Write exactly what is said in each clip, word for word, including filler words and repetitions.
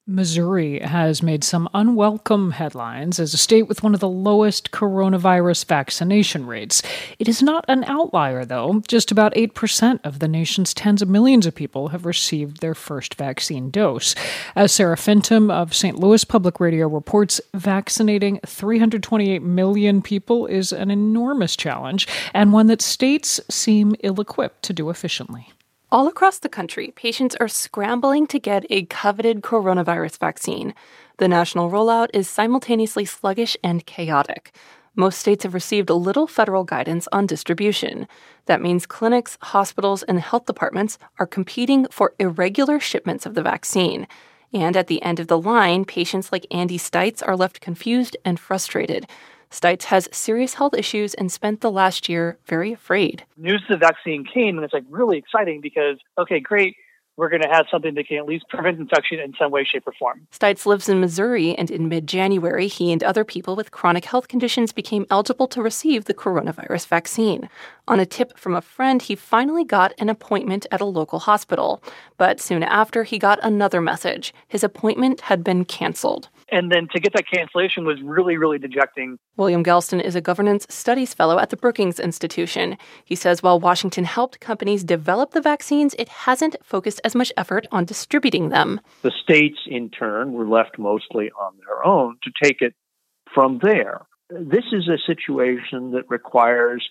Missouri has made some unwelcome headlines as a state with one of the lowest coronavirus vaccination rates. It is not an outlier, though. Just about eight percent of the nation's tens of millions of people have received their first vaccine dose. As Sarah Fenton of Saint Louis Public Radio reports, vaccinating three hundred twenty-eight million people is an enormous challenge and one that states seem ill-equipped to do efficiently. All across the country, patients are scrambling to get a coveted coronavirus vaccine. The national rollout is simultaneously sluggish and chaotic. Most states have received little federal guidance on distribution. That means clinics, hospitals, and health departments are competing for irregular shipments of the vaccine. And at the end of the line, patients like Andy Stites are left confused and frustrated. Stites has serious health issues and spent the last year very afraid. News of the vaccine came, and it's like really exciting because, okay, great, we're going to have something that can at least prevent infection in some way, shape, or form. Stites lives in Missouri, and in mid-January, he and other people with chronic health conditions became eligible to receive the coronavirus vaccine. On a tip from a friend, he finally got an appointment at a local hospital. But soon after, he got another message. His appointment had been canceled. And then to get that cancellation was really, really dejecting. William Galston is a governance studies fellow at the Brookings Institution. He says while Washington helped companies develop the vaccines, it hasn't focused as much effort on distributing them. The states, in turn, were left mostly on their own to take it from there. This is a situation that requires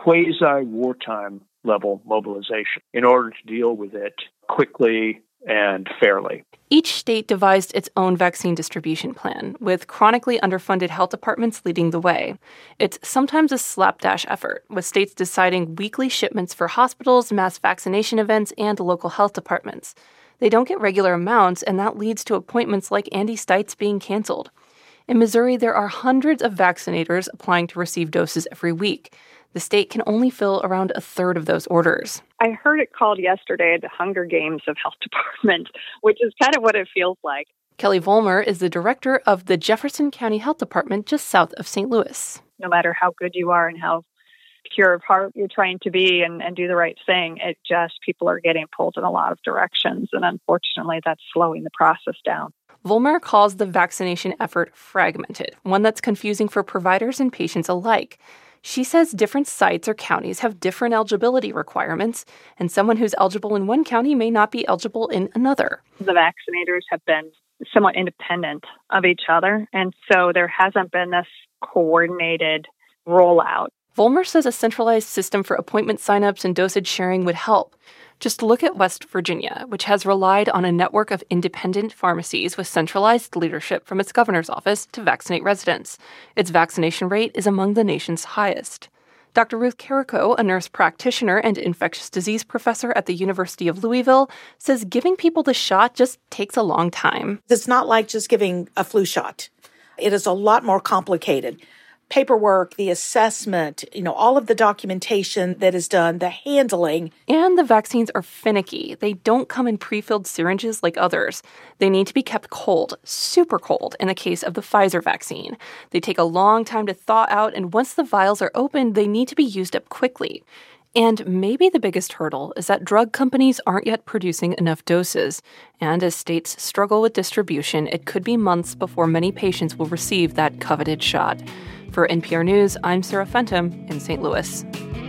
quasi-wartime level mobilization in order to deal with it quickly and fairly. Each state devised its own vaccine distribution plan, with chronically underfunded health departments leading the way. It's sometimes a slapdash effort, with states deciding weekly shipments for hospitals, mass vaccination events, and local health departments. They don't get regular amounts, and that leads to appointments like Andy Stites being canceled. In Missouri, there are hundreds of vaccinators applying to receive doses every week. The state can only fill around a third of those orders. I heard it called yesterday the Hunger Games of Health Department, which is kind of what it feels like. Kelly Vollmer is the director of the Jefferson County Health Department just south of Saint Louis. No matter how good you are and how pure of heart you're trying to be and, and do the right thing, it just, people are getting pulled in a lot of directions. And unfortunately, that's slowing the process down. Vollmer calls the vaccination effort fragmented, one that's confusing for providers and patients alike. She says different sites or counties have different eligibility requirements, and someone who's eligible in one county may not be eligible in another. The vaccinators have been somewhat independent of each other, and so there hasn't been this coordinated rollout. Vollmer says a centralized system for appointment signups and dosage sharing would help. Just look at West Virginia, which has relied on a network of independent pharmacies with centralized leadership from its governor's office to vaccinate residents. Its vaccination rate is among the nation's highest. Doctor Ruth Carrico, a nurse practitioner and infectious disease professor at the University of Louisville, says giving people the shot just takes a long time. It's not like just giving a flu shot. It is a lot more complicated. Paperwork, the assessment, you know, all of the documentation that is done, the handling. And the vaccines are finicky. They don't come in pre-filled syringes like others. They need to be kept cold, super cold, in the case of the Pfizer vaccine. They take a long time to thaw out, and once the vials are opened, they need to be used up quickly. And maybe the biggest hurdle is that drug companies aren't yet producing enough doses. And as states struggle with distribution, it could be months before many patients will receive that coveted shot. For N P R News, I'm Sarah Fenton in Saint Louis.